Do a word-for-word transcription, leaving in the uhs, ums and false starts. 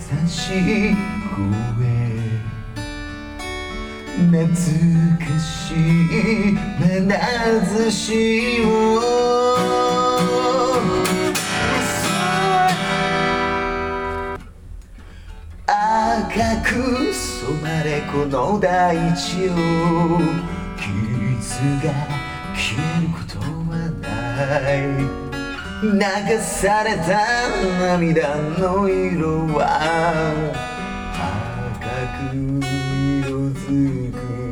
しい声、懐かしい眼差しを赤く染まれこの大地を、傷が消えることはない。流された涙の色は赤く色づく